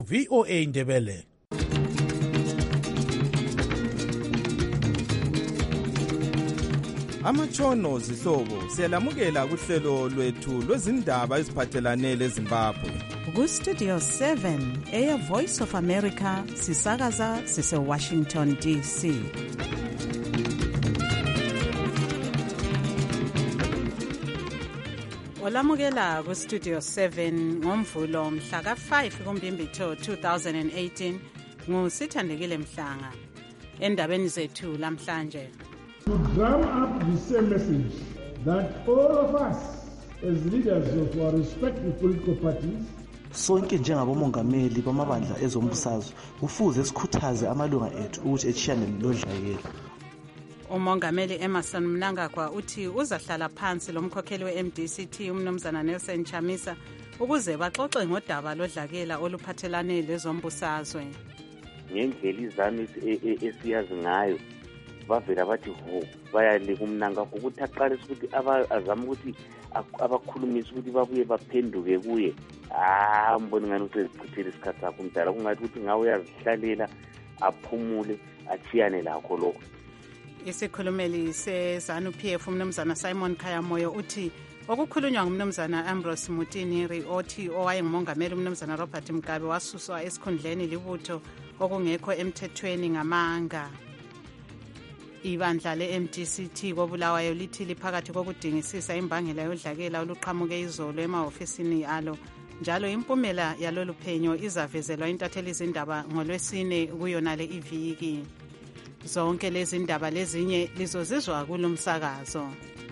VOA Ndebele. Amatshono zihlobo siyalamukela kuhlelo lwethu lwezindaba eziphathelane leZimbabwe. Ku-Studio 7 Air Voice of America sisakaza sise-Washington DC. Olamukela ku-Studio 7 ngomvulo mhla ka-5 kuMbimbithi 2018 nguSithandekile Mhlanga. Endabeni zethu lamhlanje. To drum up the same message that all of us as leaders of our respective political parties sonke njengabomongameli bamabandla ezombusazwe kufuze sikhuthaze amalunga ethu ukuthi echiyane lodlakela. Umongameli Emmerson Mnangagwa uthi uzahlala phansi lomkhokheli we-MDCT umnumzana Nelson Chamisa ukuze baxoxe ngodaba lodlakela oluphathelane lezombusazwe. Ngendlela izami esiyazi ngayo bavela bathi ho bayaleka uMnangagwa ukuthi aqalise ukuthi azama ukuthi abakhulumisa ukuthi babuye baphenduke kuye. Mbona ngani ukuthi ezichithele isikhathi sakho umdala kungathi ukuthi ngawe uyazihlalela aphumule achiyane lakho lokho. Isikhulumeli seZANU-PF umnumzana Simon Khayamoyo uthi okukhulunywa ngumnumzana Ambrose Mutiniri othi owayengumongameli umnumzana Robert Mugabe wasuswa esikhundleni libutho okungekho emthethweni ngamanga. Ibandla le-MDCT koBulawayo lithi liphakathi kokudingisisa imbangela yodlakela oluqhamuke izolo emahofisini alo. Njalo impumela yalolu phenyo izavezelwa intatheli izindaba ngolwesine kuyonale iviki. Zonke lezi ndaba lezinye lizozizwa kulomsakazo.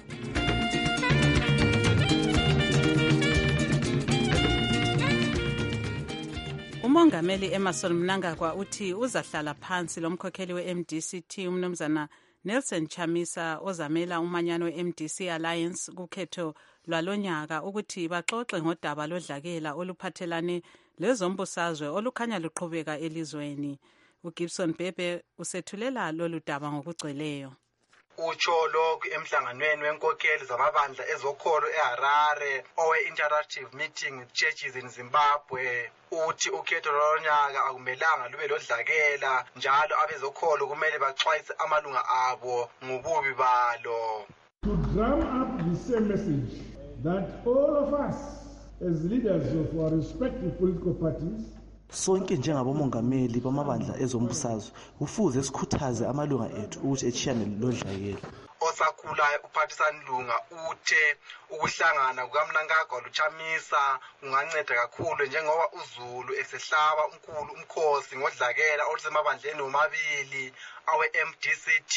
Umongameli Emmerson Mnangagwa uthi uzahlala phansi lomkhokheli we-MDCT umnumzana Nelson Chamisa ozamela umanyano we-MDC Alliance kukhetho lwalonyaka ukuthi baxoxe ngodaba lodlakela oluphathelane lezombusazwe olukhanya luqhubeka elizweni. uGibson Bebe usethulela lolu daba ngokugcweleyo. Utsho lokhu emhlanganweni wenkokheli zamabandla ezokholo eHarare owe-interactive meeting with churches in Zimbabwe. Uthi ukhetho lonyaka akumelanga lube lodlakela njalo abezokholo kumele baxwayise amalunga abo ngobubi balo. To drum up the same message that all of us as leaders of our respective political parties sonke njengabomongameli bamabandla ezombusazwe kufuze sikhuthaze amalunga ethu ukuthi echiyane lodlakela. Osakhulayo uPhathisani Lunga uthe ukuhlangana kukaMnangagwa loChamisa kunganceda kakhulu njengoba uZulu esehlaba umkhulu umkhosi ngodlakela olusemabandleni omabili awe-MDCT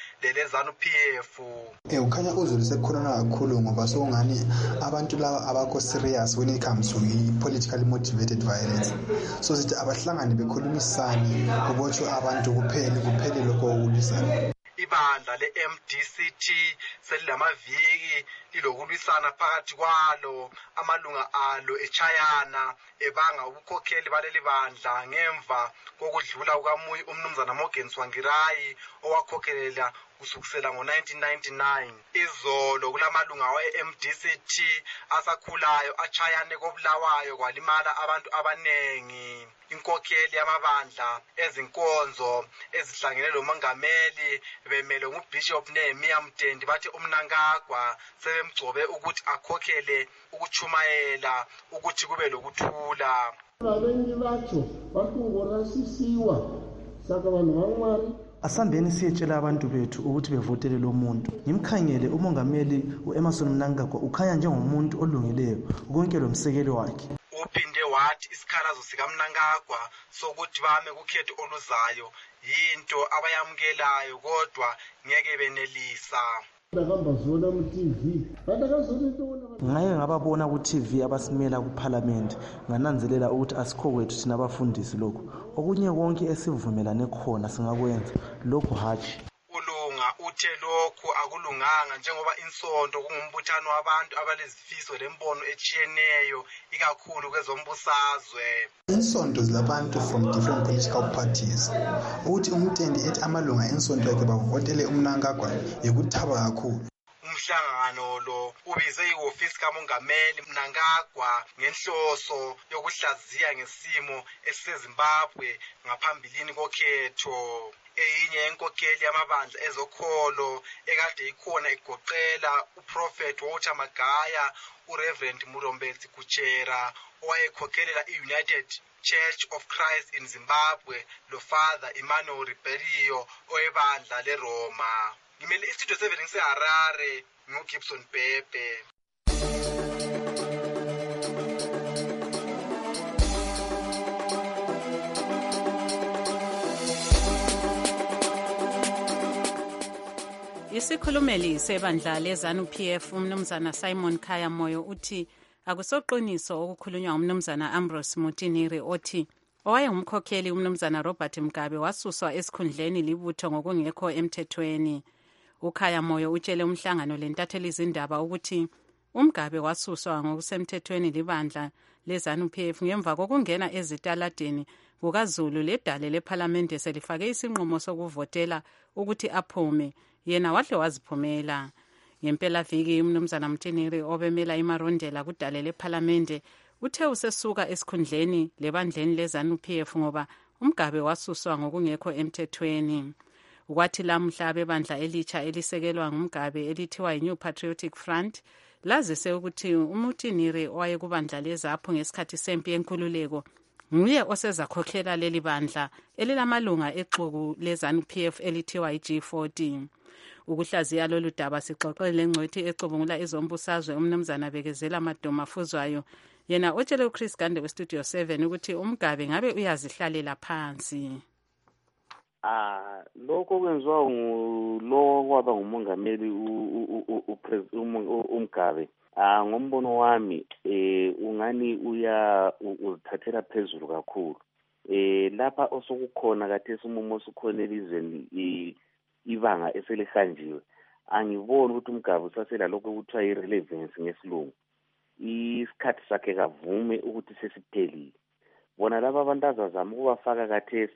leleZANU-PF. Ukhanya uZulu sekukhuluma kakhulu ngoba sokungani abantu laba abakho serious when it comes to politically motivated violence. So sithi abahlangane bekhulumisane kubotshwe abantu kuphele lokho ukulwisana. Ibandla le-MDCT selilamaviki lilokulwisana phakathi kwalo amalunga alo echayana ebanga ubukhokheli baleli bandla ngemva kokudlula kukaMuyi umnumzana Morgan Tsvangirai owakhokhelela kusukisela ngo-1999. Izolo kulamalunga we-MDCT asakhulayo achayane koBulawayo kwalimala abantu abanengi. Inkokheli yamabandla ezinkonzo ezihlangene lomongameli bemele nguBishop Nehemiah Mtendi bathi uMnangagwa sebemgcobe ukuthi akhokhele ukuchumayela ukuthi kube lokuthula. abenye batsho bakungorasisiwa saka vanhu vaMwari Asambeni siyetshela abantu bethu ukuthi bevotele lo muntu. Ngimkhangele umongameli uEmmerson Mnangagwa ukhanya njengomuntu olungileyo konke lomsekelo wakhe. Uphinde wathi isikhalazo sikaMnangagwa sokuthi bame kukhetho oluzayo yinto abayamukelayo kodwa ngeke benelisa. Ngaye ngababona ku-TV abasimela kuParliament ngananzelela ukuthi asikho kwethu thina abafundisi lokho. Okunye konke esivumelane khona singakwenza lokho hatshi. Ulunga uthe lokhu akulunganga njengoba insonto kungumbuthano wabantu abalezifiso lembono echiyeneyo ikakhulu kwezombusazwe. Insonto zilabantu from different political parties. Uthi uMtendi ethi amalunga ensonto yakhe bavotele uMnangagwa yikuthaba kakhulu. Umhlangano umhlangano lo ubize ihhovisi kamongameli Mnangagwa ngenhloso yokuhlaziya ngesimo esiseZimbabwe ngaphambilini kokhetho. Eyinye yenkokheli yamabandla ezokholo ekade ikhona igoqela uProfet Walter Magaya, uReverend Murombezi Kuchera owayekhokhelela iUnited Church of Christ in Zimbabwe loFather Emmanuel Ribeiro owebandla leRoma. Ngimele istudio 7 ngiseHarare nguGibson Bhebhe. Isikhulumeli sebandla leZANU-PF umnumzana Simon Khaya Moyo uthi akusoqiniso okukhulunywa umnumzana Ambrose Mutiniri othi owayengumkhokheli umnumzana Robert Mugabe wasuswa esikhundleni libutho ngokungekho emthethweni. uKhaya Moyo utshele umhlangano lentatheli izindaba ukuthi uMgabe wasuswa ngokusemthethweni libandla leZANU-PF ngemva kokungena ezitaladeni kukaZulu ledale lephalamende selifake isinqumo sokuvotela ukuthi aphume. Yena wahle waziphumela. Ngempela viki umnumzana Mtiniri obemela imarondela kudale lephalamende uthe usesuka esikhundleni lebandleni leZANU-PF ngoba uMgabe wasuswa ngokungekho emthethweni. Ukwathi lamhla bebandla elitsha elisekelwa nguMgabe elithiwa yiNew Patriotic Front lazise ukuthi uMutiniri owayekubandla leZAPHU ngesikhathi sempi yenkululeko nguye osezakhokhela leli bandla elilamalunga exuku leZANU-PF elithiwa iG40. Ukuhlaziya lolu daba sixoxe lengcwethi ecubungula ezombusazwe umnumzana Bekezela Madoma Fuzwayo yena otshele uChris Gande weStudio 7 ukuthi uMgabe ngabe uyazihlalela phansi. Lokho kwenziwa ngulo waba ngumongameli uMgabe. Ngombono wami ungani uzithathela phezulu kakhulu. Lapha osokukhona kathesi umumo osukhona elizweni ibanga eselihanjiwe. Angiboni ukuthi uMgabe usasela lokho kuthiwa irelevance ngesilungu. Isikhathi sakhe kavume ukuthi sesiphelile. Bona laba abantu azazama ukubafaka kathesi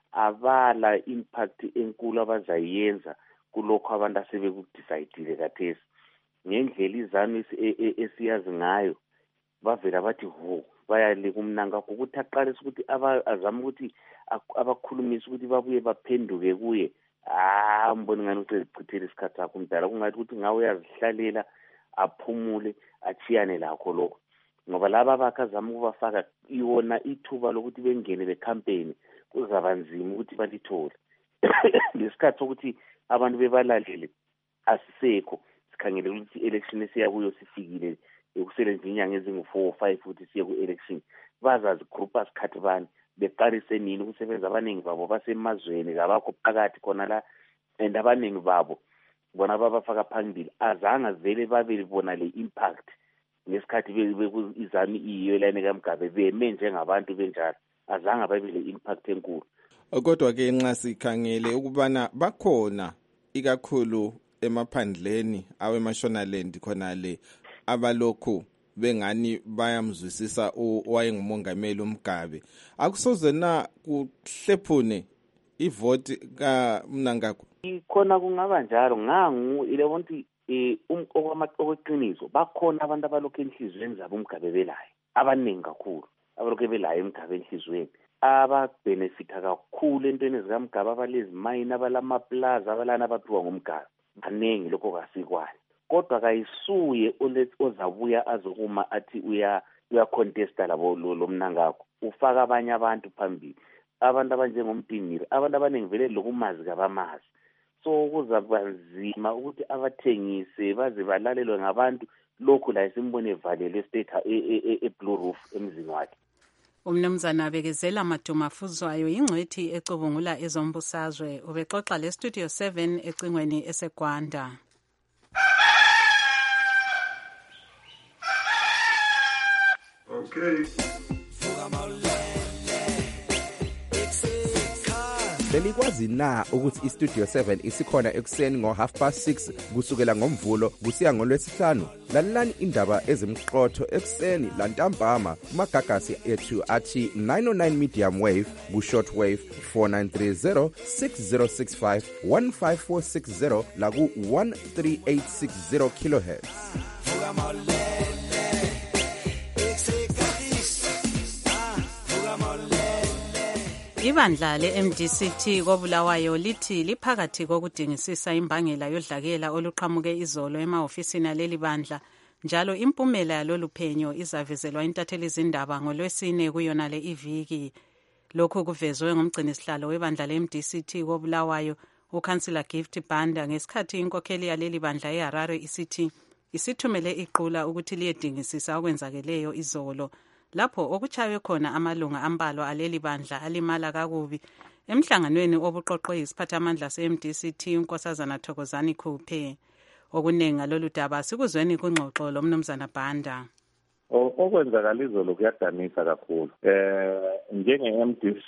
abala impact enkulu abazayenza kulokho abantu asebekudecide kathesi. Ngendlela izanu esiyazi ngayo bavela bathi bayale kumnanga ukuthi aqalise ukuthi azama ukuthi abakhulumisa ukuthi babuye baphenduke kuye. Mbona ngani ucechithela isikhathi sakho umdala kungathi ukuthi ngawe uyazihlalela aphumule achiyane lakho lokho ngoba laba bakazama ukubafaka iwona ithuba lokuthi bengene becampaign kuzaba nzima ukuthi balithole. Lesikhathi sokuthi abantu bebalalele asisekho sikhangele ukuthi election esiyakuyo sifikile ekusele nje inyanga ezingu4 or 5 ukuthi siye ku election bazazi group asikhathi bani beqalise nini ukusebenza abaningi babo basemazweni kabakho phakathi khona la and abaningi babo bona babafaka phambili azanga vele babe bona le impact ngesikhathi izami iyo lane kaMgabe beme njengabantu benjalo azanga babe le impact enkulu. Kodwa ke nxa sikhangele ukubana bakhona ikakhulu emaphandleni awemashonalend khona le abalokhu bengani bayamzwisisa owayengumongameli uMgabe akusoze na kuhlephune ivoti kaMnangagwa. Ikhona kungaba njalo ngangu ile wonti okweqiniso bakhona abantu abalokhu enhlizweni zabo uMgabe belayo abaningi kakhulu abalokhu belayo uMgabe enhlizweni ababenefita kakhulu entweni ezikaMgabe abalezi mine abalama plaza abalana abaphiwa ngumGabe baningi lokho kasikwane kodwa kayisuye ozabuya azokuma athi uya contesta labo lo Mnangagwa ufaka abanye abantu phambili abantu abanjengoMtiniri abantu abaningi vele lokumazi kabamazi so kuzaba nzima ukuthi abathengise baze balalelwe ngabantu lokhu la isimbone evalele state eBlue Roof emzini wakhe. Umnumzana Bekezela Madoma Fuzwayo ingcwethi ecubungula ezombusazwe ubexoxa leStudio 7 ecingweni eseGwanda. Okay. Belikwazi na ukuthi iStudio 7 isikhona ekuseni ngo6:30 kusukela ngomvulo kusiya ngolwesihlanu? Lalelani indaba ezimqotho ekuseni lantambama kumagagasi ethu athi 909 medium wave ku-short wave 4930 6065 15460 la ku-13860 kHz. Ibandla le-MDCT koBulawayo lithi liphakathi kokudingisisa imbangela yodlakela oluqhamuke izolo emahofisini aleli bandla, njalo impumela yalolu phenyo izavezelwa intatheli zindaba ngolwesine kuyona le iviki. Lokhu kuvezwe ngumgcinisihlalo webandla le-MDCT koBulawayo uKhansila Gift Banda ngesikhathi inkokheli yaleli bandla eHarare isithi isithumele iqula ukuthi liyedingisisa okwenzakeleyo izolo, lapho okuchaywe khona amalunga ambalwa aleli bandla alimala kakubi emhlanganweni obuqoqwe yisiphathamandla se-MDCT uNkosazana Thokozani Khuphe. Okuningi ngalolu daba sikuzweni kungxoxo lomnumzana Banda. Okwenzakala izolo kuyadanisa kakhulu. Njenge-MDC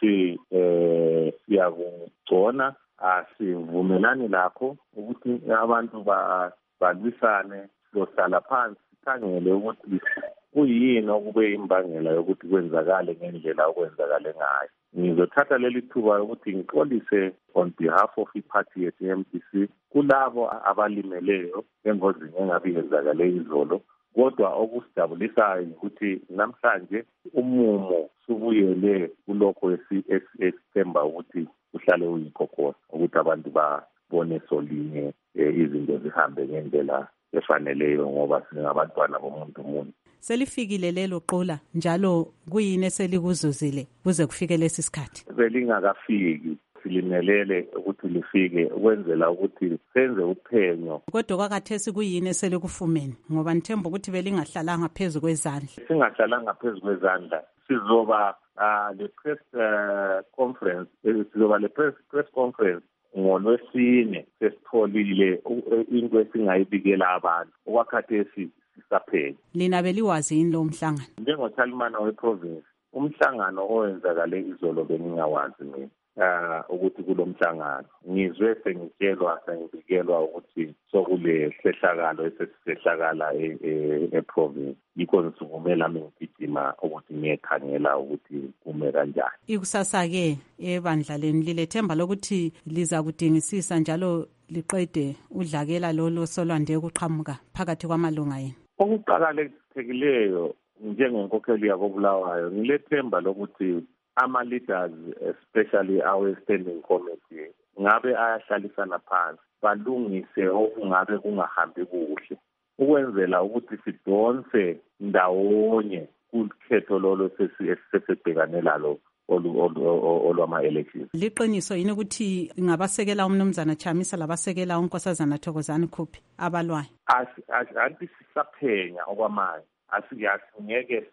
siyakugcona, asivumelani lakho ukuthi abantu balwisane, siyohlala phansi sikhangele ukuthi kuyini okube imbangela yokuthi kwenzakale ngendlela okwenzakale ngayo. Ngizothatha leli thuba ukuthi ngixolise on behalf of iparty yethu MDC kulabo abalimeleyo engozini engabe yenzakale izolo. Kodwa okusidabulisayo ukuthi namhlanje umumo subuyele kulokho esithemba ukuthi uhlale uyikhokhona, ukuthi abantu babone solinye izinto zihambe ngendlela efaneleyo ngoba singabantwana bomuntu munye. Selifikile lelo qula, njalo kuyini eselikuzuzile kuze kufike lesi sikhathi? Belingakafiki, silimelele ukuthi lifike ukwenzela ukuthi senze uphenyo. Kodwa kwakhathesi kuyini eselikufumene ngoba nithemba ukuthi belingahlalanga phezu kwezandla? Singahlalanga phezu kwezandla, sizoba le press conference, sizoba le press conference ngolwesine sesitholile into esingayibikela abantu okwakhathesi sisaphela. Lina beliwazi yini lo mhlangano? NjengoThalimana weprovince, umhlangano owenzakale izolo bengingawazi mina ukuthi kulomhlangano. Ngizwe sengibikelwa ukuthi sokule sehlakalo esesisehlakala eprovince. Yikho ngisukumela ngigijima ukuthi ngiyekhangela ukuthi kume kanjani. Ikusasa-ke ebandla lenu lilethemba lokuthi liza kudingisisa njalo liqede udlakela lolo solwande ukuqhamuka phakathi kwamalunga yenu? Okuqhakathekileyo njengenkokheli yakoBulawayo ngilethemba lokuthi ama-leaders, especially our standing committee, ngabe ayahlalisana phansi balungise okungabe kungahambi kuhle ukwenzela ukuthi sidonse ndawonye kukhetho lolo sesibhekane lalo olwama-elections. Liqiniso yini ukuthi ngabasekela umnumzana Chamisa labasekela uNkosazana Thokozani Khuphe abalwayo? Anti sisaphenya okwamanje, asingeke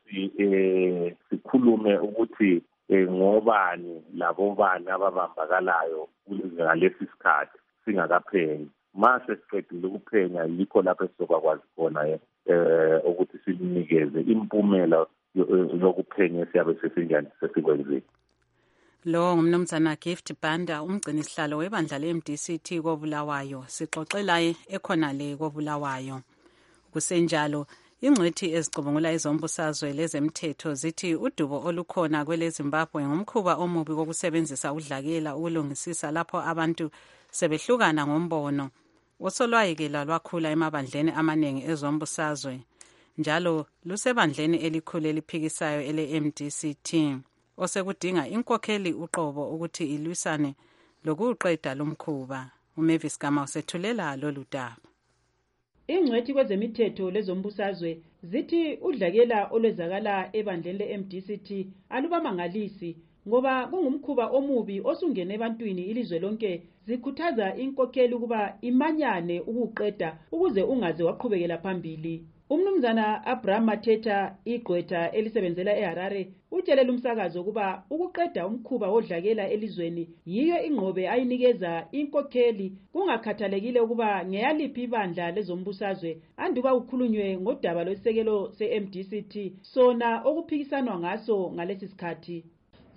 sikhulume ukuthi ngobani labo bani ababambakalayo ngalesi sikhathi singakaphenyi. Mase siqedile ukuphenya yikho lapho sizokwazi khona ukuthi sinikeze impumela yokuphenya siyabe sesinjani sesikwenzile. Lo ngumnumzana Gift Banda, umgcinisihlalo webandla le-MDCT koBulawayo. Sixoxelaye ekhona le koBulawayo. Kusenjalo ingcwethi ezicubungula izombusazwe lezemthetho zithi udubo olukhona kweleZimbabwe ngumkhuba omubi wokusebenzisa udlakela ukulungisisa lapho abantu sebehlukana ngombono osolwayekela lwakhula emabandleni amaningi ezombusazwe, njalo lusebandleni elikhulu eliphikisayo ele-MDCT osekudinga inkokheli uqobo ukuthi ilwisane lokuqeda lomkhuba. uMavis Gama usethulela lolu daba. Ingcwethi kwezemithetho lezombusazwe zithi udlakela olwezakala ebandleni le-MDCT alubamangalisi ngoba kungumkhuba omubi osungene ebantwini ilizwe lonke. Zikhuthaza inkokheli ukuba imanyane ukuqeda ukuze ungaze waqhubekela phambili. Umnumzana Abraham Mateta, igqwetha elisebenzela eHarare, utshelele umsakazo ukuba ukuqeda umkhuba wodlakela elizweni yiyo ingqobe ayinikeza inkokheli kungakhathalekile ukuba ngeyaliphi ibandla lezombusazwe anduba ukhulunywe ngodaba lwesekelo se-MDCT sona okuphikisanwa ngaso ngalesi sikhathi.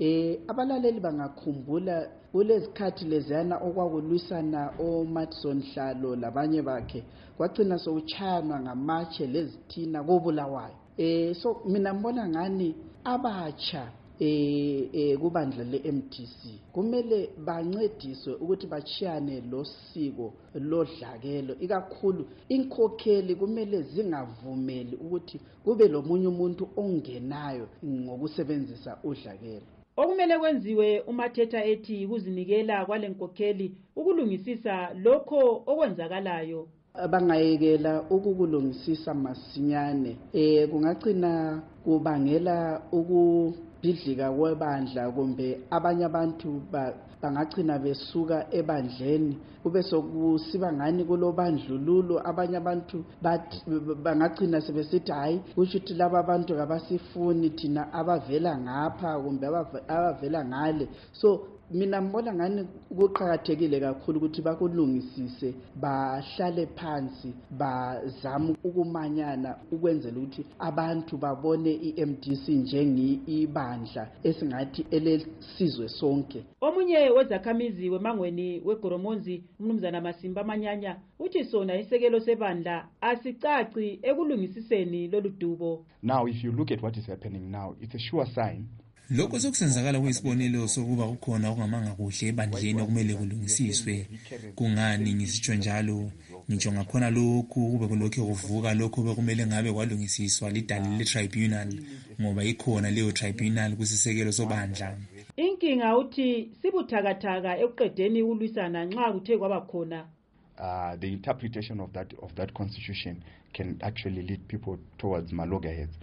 abalaleli bangakhumbula kulezikhathi leziyana okwakulwisana oMatson Hlalo labanye bakhe kwagcina sokuchayana ngamatshe lezithina kobulawayo. So mina mbona ngani abatsha kubandla le-MDC kumele bancediswe ukuthi bachiyane lo siko lodlakelo, ikakhulu inkokheli kumele zingavumeli ukuthi kube lomunye umuntu ongenayo ngokusebenzisa udlakelo. Okumele kwenziwe uMathetha ethi ukuzinikela kwalenkokheli ukulungisisa lokho okwenzakalayo. Bangayekela ukukulungisisa masinyane kungagcina kubangela ukubhidlika kwebandla, kumbe abanye abantu bangagcina besuka ebandleni kube sokusiba ngani kulobandlululo. Abanye abantu bangagcina sebesithi hayi kusho ukuthi laba abantu kabasifuni thina abavela ngapha kumbe abavela ngale. So mina mbona ngani kuqhakathekile kakhulu ukuthi bakulungisise, bahlale phansi, bazama ukumanyana ukwenzela ukuthi abantu babone iMDC njengibandla esingathi elesizwe sonke. Omunye wezakhamizi wemangweni weGoromonzi umnumzana Masimba Manyanya uthi sona isekelo sebandla asicaci ekulungisiseni lolu dubo. Now if you look at what is happening now, it's a sure sign. Lokho sokusenzakala kuyisibonelo sokuba kukhona okungamanga kuhle ebandleni okumele kulungisiswe. Kungani ngisitsho njalo? Ngitsho ngakhona lokhu kube kulokho kuvuka lokho bekumele ngabe kwalungisiswa lidali le-tribunal ngoba ikhona leyo tribunal kusisekelo sobandla. Inkinga uthi sibuthakathaka ekuqedeni ukulwisana nxa kuthe kwaba khona. The interpretation of that constitution can actually lead people towards malogheads.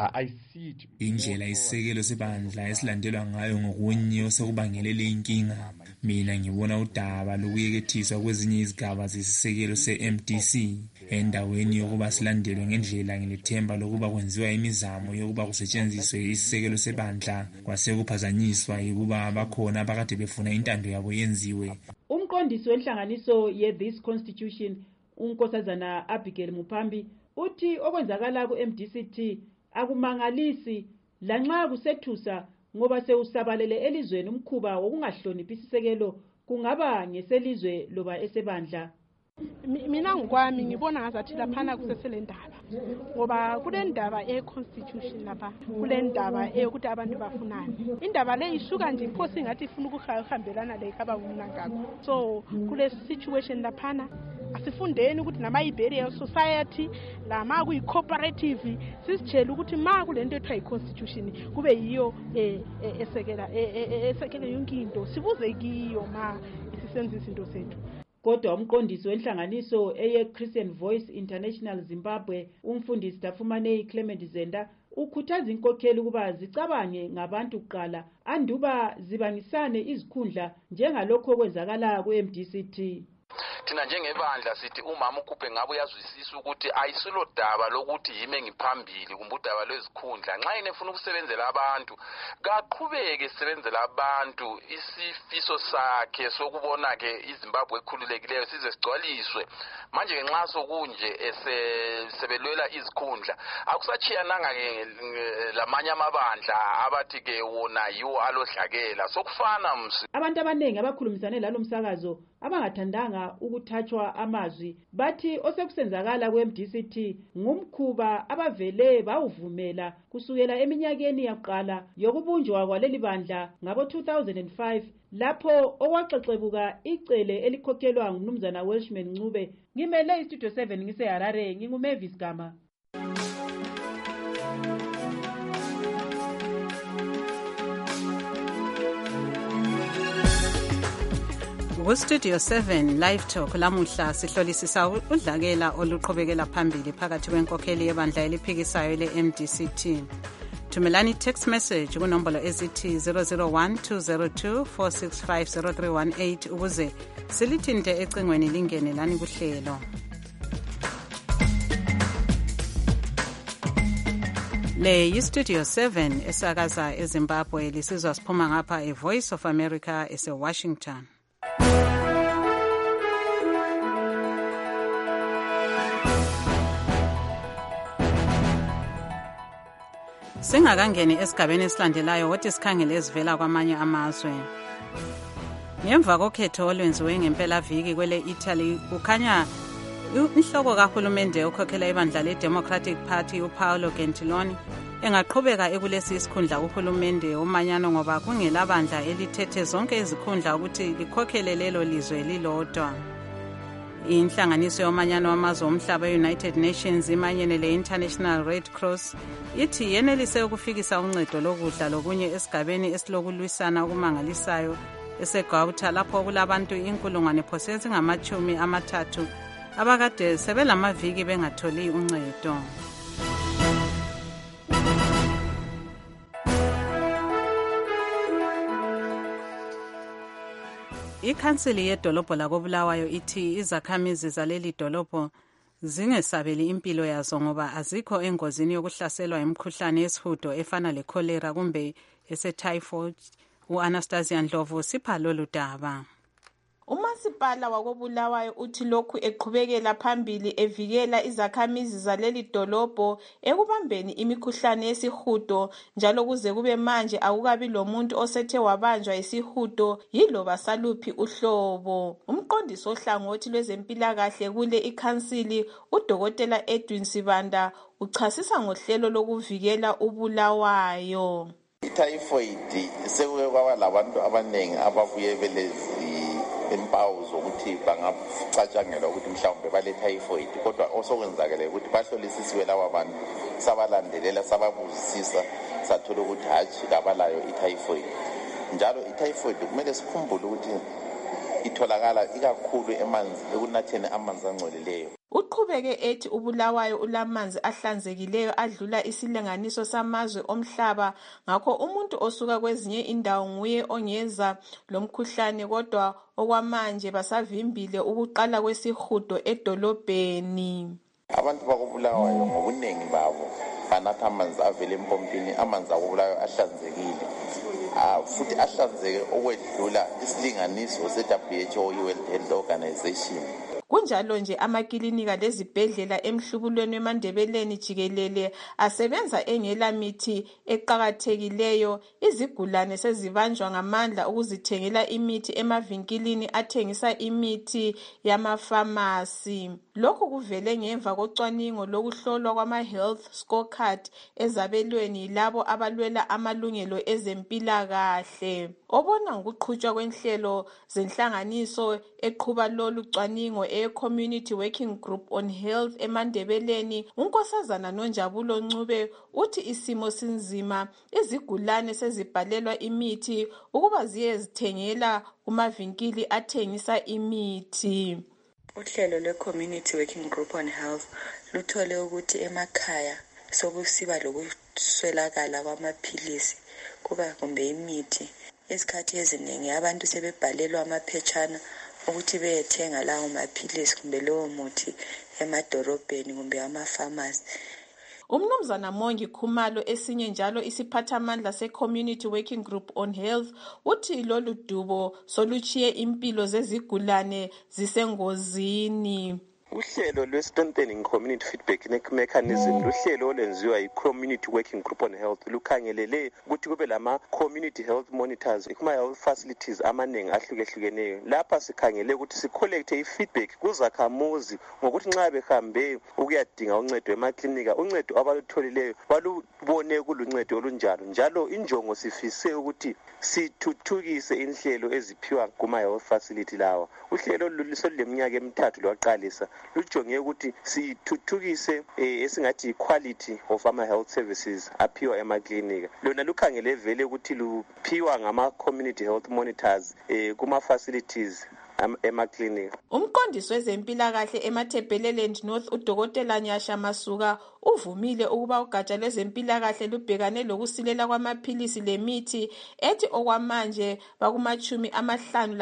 Indlela isisekelo sebandla esilandelwa ngayo ngokunye osekubangele le inkinga. Mina ngibona udaba lokuyekethiswa kwezinye izigaba zesisekelo se-MDC endaweni yokuba silandelwe ngendlela ngilethemba lokuba kwenziwa imizamo yokuba kusetshenziswe isisekelo sebandla kwasekuphazanyiswa ukuba abakhona abakade befuna intando yabo yenziwe. Umqondisi wenhlanganiso ye-This Constitution uNkosazana Abigail Mupambi uthi okwenzakala ku-MDCT akumangalisi lanxa kusethusa ngoba sewusabalele elizweni umkhuba wokungahloniphi isisekelo kungaba ngeselizwe loba esebandla. Mina ngokwami ngibona ngazathi laphana kusesele ndaba ngoba kule ndaba e-constitution lapha kule ndaba eyokuthi abantu bafunani. Indaba le isuka nje inkosi ngathi ifuna ukuhambelana lekhaba umnangako. So kule situation laphana asifundeni ukuthi nama-Iberian Society lama kuyi-cooperative sisitshela ukuthi ma kulento ethiwa yi-constitution kube yiyo esekela yonke into sibuze kiyo ma isisenza izinto zethu. Kodwa umqondisi wenhlanganiso eye-Christian Voice International Zimbabwe umfundisi Dafumanei Clement Zenda ukhuthaza inkokheli ukuba zicabange ngabantu kuqala anduba zibangisane izikhundla njengalokho okwenzakala ku-MDCT. Thina njengebandla sithi umama ukhuphe ngabe uyazwisisa ukuthi ayisilo daba lokuthi yime ngiphambili kumbe udaba lwezikhundla. Nxa yena efuna ukusebenzela abantu kaqhubeke sebenzela abantu isifiso sakhe sokubona ke iZimbabwe ekhululekileyo size sigcwaliswe. Manje ngenxa sokunje sebelwela izikhundla akusachiyananga lamanye amabandla abathi ke wona yiwo alodlakela sokufana msi. Abantu abaningi abakhulumisane lalo msakazo abangathandanga ukuthathwa amazwi bathi osekusenzakala kwe-MDCT ngumkhuba abavele bawuvumela kusukela eminyakeni yaqala yokubunjwa kwaleli bandla ngabo-2005 lapho okwaxexebuka icele elikhokhelwa ngumnumzana Welshman Ncube. Ngimele iStudio 7 ngiseHarare nginguMavis Gama. Studio 7 Live Talk lamuhla sihlolisisa udlakela oluqhubekela phambili phakathi kwenkokheli yebandla eliphikisayo le-MDCT. Thumelani text message kunombolo ezithi 001-202-465-0318 ukuze silithinte ecingweni lingene lani kuhlelo. Le yiStudio 7 esakaza eZimbabwe lisizwa siphuma ngapha eVoice of America eseWashington. Singakangeni esigabeni esilandelayo wothi sikhangele ezivela kwamanye amazwe. Ngemva kokhetho olwenziwe ngempelaviki kwele Italy kukhanya inhloko kahulumende okhokhela ibandla le-Democratic Party uPaolo Gentiloni engaqhubeka ekulesi isikhundla uhulumende womanyano ngoba kungelabandla elithethe zonke izikhundla ukuthi likhokhele lelo lizwe lilodwa. Inhlanganiso yomanyano wamazwe omhlaba e-United Nations imanyene le-International Red Cross ithi yenelise ukufikisa uncedo lokudla lokunye esigabeni esilokulwisana okumangalisayo eseGauta lapho kulabantu 1,030 abakade sebelamaviki bengatholi uncedo. Ikhansili yedolobho lakoBulawayo ithi izakhamizi zaleli dolobho zingesabeli impilo yazo ngoba azikho engozini yokuhlaselwa imikhuhlane yesihudo efana lecholera kumbe ese-typhoid. U-Anastasia Ndlovu sipha lolu daba. Umasipala wakoBulawayo uthi lokhu eqhubekela phambili evikela izakhamizi zaleli dolobho ekubambeni imikhuhlane yesihudo njalo kuze kube manje akukabi lomuntu osethe wabanjwa yisihudo yiloba saluphi uhlobo. Umqondisi ohlangothi lwezempilakahle kule ikhansili uDokotela Edwin Sibanda uchasisa ngohlelo lokuvikela uBulawayo. I-typhoid sekuke kwaba labantu abaningi ababuye belezi impawu zokuthi bangacatshangelwa ukuthi mhlawumbe bale-typhoid kodwa osokwenzakele ukuthi bahlolisisiwe laba abantu sabalandelela sababuzisisa sathola ukuthi hatshi kabalayo i-typhoid. Njalo i-typhoid kumele sikhumbule ukuthi itholakala ikakhulu ekunatheni amanzi angcolileyo. Uqhubeke ethi uBulawayo ulamanzi ahlanzekileyo adlula isilinganiso samazwe omhlaba ngakho umuntu osuka kwezinye indawo nguye ongeza lomkhuhlane kodwa okwamanje basavimbile ukuqala kwesihudo edolobheni. Abantu bakoBulawayo ngobunengi babo banatha amanzi avela empompini, amanzi akoBulawayo ahlanzekile futhi ahlanzeke okwedlula isilinganiso se-WHO i-World Health Organization. Kunjalo nje amakilinika lezibhedlela emhlubulweni weMandebeleni jikelele asebenza engela mithi eqakathekileyo. Izigulane sezibanjwa ngamandla ukuzithengela imithi emavinkilini athengisa imithi yamafamasi. Lokhu kuvele ngemva kocwaningo lokuhlolwa kwama-health scorecard ezabelweni labo abalwela amalungelo ezempilakahle. Obona ngokuqhutshwa kwenhlelo zenhlanganiso eqhuba lolu cwaningo e-Community Working Group on Health eMandebeleni, uNkosazana Nonjabulo Ncube uthi isimo sinzima, izigulane sezibhalelwa imithi ukuba ziyezithengela kumavinkili athengisa imithi. Uhlelo lwe-Community Working Group on Health luthole ukuthi emakhaya sokusiba lokuswelakala kwamaphilisi kuba kumbe imithi. Izikhathi eziningi abantu sebebhalelwa amaphetshana ukuthi beyethenga lawo maphilisi kumbe lowo muthi emadorobheni kumbe amafamasi. Umnumzana Mongi Khumalo esinye njalo isiphathamandla se-Community Working Group on Health uthi lolu dubo soluchiye impilo zezigulane zisengozini. Uhlelo lwe-Strengthening Community Feedback Mechanism luhlelo olwenziwa yi-Community Working Group on Health lukhangelele ukuthi kube lama-community health monitors kuma-health facilities amaningi ahlukehlukeneyo. Lapha sikhangele ukuthi sikholekthe i-feedback kuzakhamuzi ngokuthi nxa behambe ukuyadinga uncedo emaklinika, uncedo abalutholileyo balubone kuluncedo olunjalo. Njalo injongo sifise ukuthi sithuthukise inhlelo eziphiwa kuma-health facility lawa. Uhlelo lusoluleminyaka emithathu lwaqalisa. Lujonge ukuthi sithuthukise esingathi quality of ama-health services aphiwa emaklinika. Lona lukhangele vele ukuthi luphiwa ngama-community health monitors kuma-facilities emaklinika. Umqondisi wezempilakahle eMathebeleland North uDokotela Nyasha Masuka uvumile ukuba ugatsha lwezempilakahle lubhekane lokusilela kwamaphilisi lemithi ethi okwamanje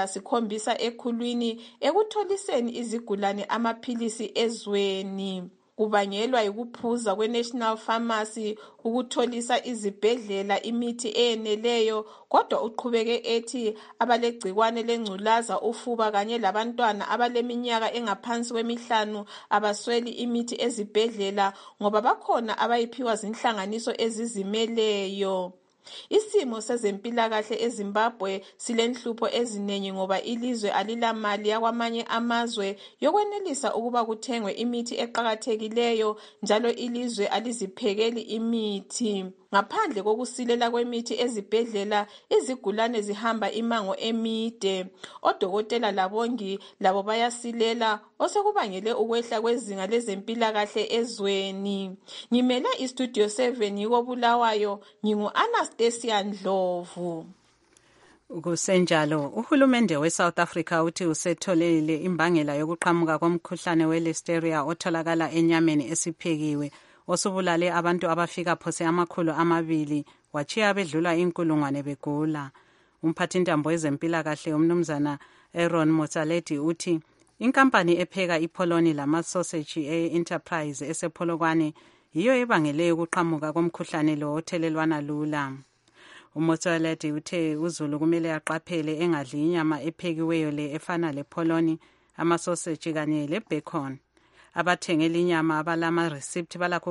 bakuma-57 ekhulwini ekutholiseni izigulane amaphilisi ezweni. kubangelwa yikuphuza kwe-National Pharmacy ukutholisa izibhedlela imithi eyeneleyo, kodwa uqhubeke ethi abalegcikwane lengculaza, ufuba kanye labantwana abaleminyaka engaphansi kwemihlanu abasweli imithi ezibhedlela ngoba bakhona abayiphiwa zinhlanganiso ezizimeleyo. Isimo sezempilakahle eZimbabwe silenhlupho eziningi ngoba ilizwe alilamali yakwamanye amazwe yokwenelisa ukuba kuthengwe imithi eqakathekileyo, njalo ilizwe aliziphekeli imithi. Ngaphandle kokusilela kwemithi ezibhedlela, izigulane zihamba imango emide. Odokotela labongi labo bayasilela, osekubangele ukwehla kwezinga lezempilakahle ezweni. Ngimele iStudio 7 yiko Bulawayo, ngingu-Anastasia Ndlovu. Kusenjalo, uhulumende we-South Africa uthi usetholile imbangela yokuqhamuka komkhuhlane we-Listeria otholakala enyameni esiphekiwe osubulale abantu abafika phose 200 wachiya bedlula 1,000 begula. Umphathintambo wezempilakahle umnumzana Aaron Motsoaledi uthi inkampani epheka ipoloni lamasoseji e-Enterprise esepolokwane yiyo ebangele ukuqhamuka komkhuhlane lo othelelwana lula. Umotsoaledi uthe uZulu kumele aqaphele engadli inyama ephekiweyo le efana lepoloni, amasoseji kanye lebacon. Abathengela inyama abalama receipt balakho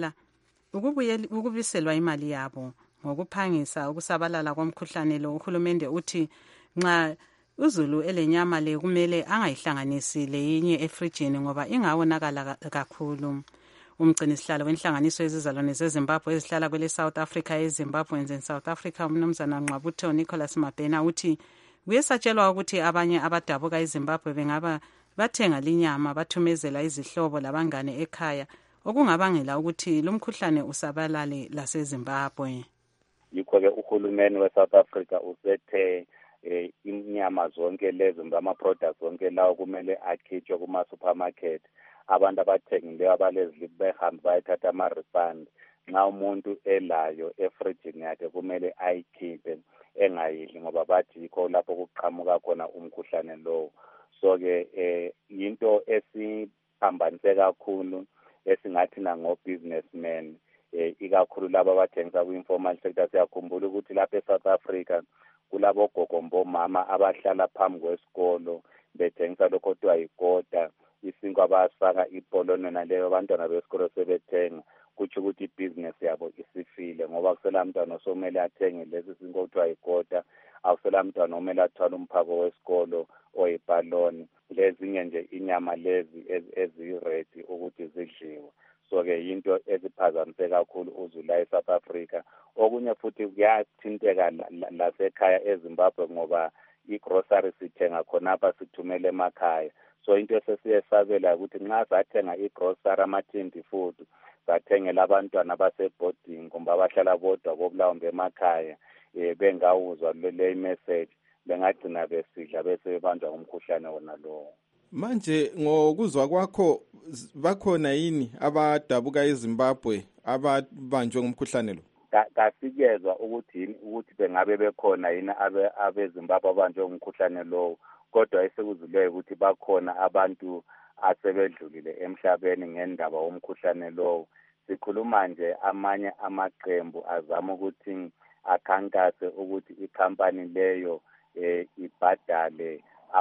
ukubiselwa imali yabo. Ngokuphangisa ukusabalala komkhuhlane lo, uhulumende uthi nxa uZulu elenyama le kumele angayihlanganisi leyinye efrijini ngoba ingawonakala kakhulu. Umgcinisihlalo wenhlanganiso yezizalwane zeZimbabwe ezihlala kwele South Africa eZimbabweans in South Africa umnumzana Nqabutho Nicholas Mabhena uthi kuyesatshelwa ukuthi abanye abadabuka eZimbabwe bengaba bathenga linyama bathumezela izihlobo labangane ekhaya okungabangela ukuthi lo mkhuhlane usabalale laseZimbabwe. Yikho-ke uhulumeni we-South Africa usethe inyama zonke lezo ngama-products zonke lawo kumele akhitshwe kuma-supermarket. Abantu abathengileyo abalezili behambe bayathatha ama-refund. Nxa umuntu elayo efrijini yakhe kumele ayikhiphe engayidli ngoba bathi yikho lapho kuqhamuka khona umkhuhlane lowo. So-ke yinto esiphambanise kakhulu esingathi nango-businessmen ikakhulu laba abathengisa ku-informal sector. Siyakhumbula ukuthi lapha eSouth Africa kulabo gogo mama abahlala phambi kwesikolo bethengisa lokho kuthiwa yikota, isinkwa abasifaka ipoloni naleyo abantwana besikolo sebethenga. Kutsho ukuthi ibhizinesi yabo isifile ngoba kusela mntwana osomele athenge lesi sinkwa kuthiwa yikota, awusela mntwana omele athwala umphako wesikolo oyipaloni. Lezinye nje inyama lezi ezi-ready ukuthi zidliwe. So-ke yinto eziphazamise kakhulu uZulu eSouth Africa. Okunye futhi kuyathinteka lasekhaya eZimbabwe ngoba i-grocery sithenga khonapha sithumele emakhaya. So into sesiyesabela ukuthi nxa sathenga i-grocery amathindi food sathengela abantwana baseboarding kumbe abahlala bodwa kokulawumbe emakhaya bengawuzwa le message bengagcina besidla bese bebanjwa ngumkhuhlane wona lowo. Manje ngokuzwa kwakho bakhona yini abadabuka eZimbabwe ababanjwe ngumkhuhlane lo? Kasikezwa ukuthi bengabe bekhona yini abeZimbabwe abanjwe ngumkhuhlane lowo, kodwa esekuzileyo ukuthi bakhona abantu asebedlulile emhlabeni ngendaba womkhuhlane lowo. Sikhuluma nje amanye amaqembu azama ukuthi akhankase ukuthi ikhampani leyo ibhadale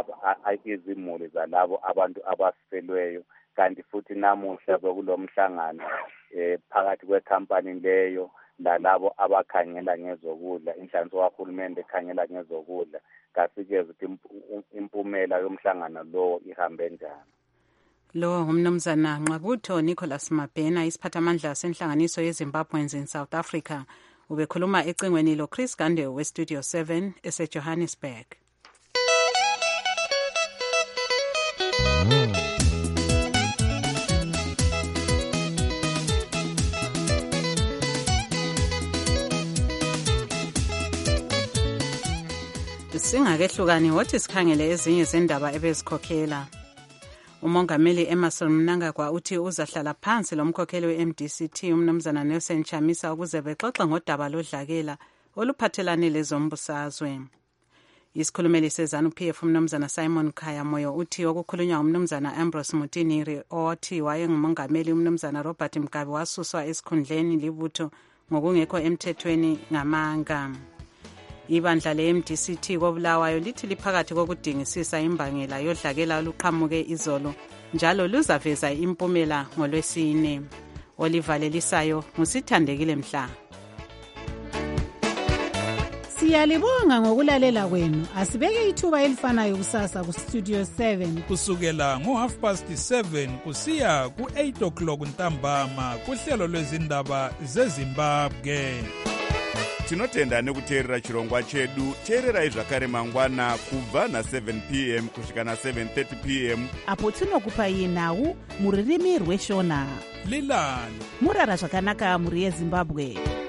izimuli zalabo abantu abafelweyo, kanti futhi namuhla bekulomhlangano phakathi kwekhampani leyo lalabo abakhangela ngezokudla, inhlanganiso kahulumende ekhangela ngezokudla. Kasikeze ukuthi impumela yomhlangano lowo ihambe njani. Lo umnumzana Nqabutho Nicholas Mabhena, isiphathamandla senhlanganiso yeZimbabweans in South Africa, ubekhuluma ecingweni lo Chris Gande weStudio 7 eseJohannesburg. Singakehlukani wothi sikhangele ezinye zendaba ebezikhokhela. Umongameli Emmerson Mnangagwa uthi uzahlala phansi lomkhokheli we-MDCT umnumzana Nelson Chamisa ukuze bexoxe ngodaba lodlakela oluphathelane lezombusazwe. isikhulumeli seZANU-PF umnumzana Simon Khaya Moyo uthi okukhulunywa umnumzana Ambrose Mutiniri othi wayengumongameli umnumzana Robert Mugabe wasuswa esikhundleni libutho ngokungekho emthethweni ngamanga. Ibandla le-MDCT koBulawayo lithi liphakathi kokudingisisa imbangela yodlakela oluqhamuke izolo njalo luzaveza impumela ngolwesine. Olivalelisayo ngusithandekile Mhla. Siyalibonga ngokulalela kwenu. Asibeke ithuba elifanayo kusasa ku Studio 7 kusukela ngo7:30 kusiya ku8:00 ntambama kuhlelo lwezindaba zeZimbabwe. Tinotenda nekuteerera chirongwa chedu. Teererai zvakare mangwana kubva na7 p.m. kusvika na7:30 p.m. apo tinokupai nhau muririmi rweshona. Lilani murara zvakanaka muri yeZimbabwe.